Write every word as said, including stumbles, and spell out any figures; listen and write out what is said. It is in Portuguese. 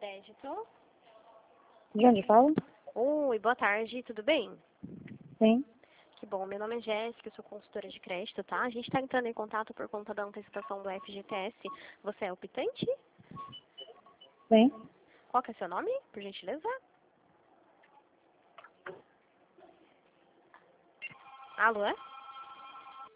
crédito. De onde fala? Oi, boa tarde, tudo bem? Sim. Que bom, meu nome é Jéssica, eu sou consultora de crédito, tá? A gente está entrando em contato por conta da antecipação do F G T S. Você é optante? Sim. Qual que é seu nome, por gentileza? Alô, é?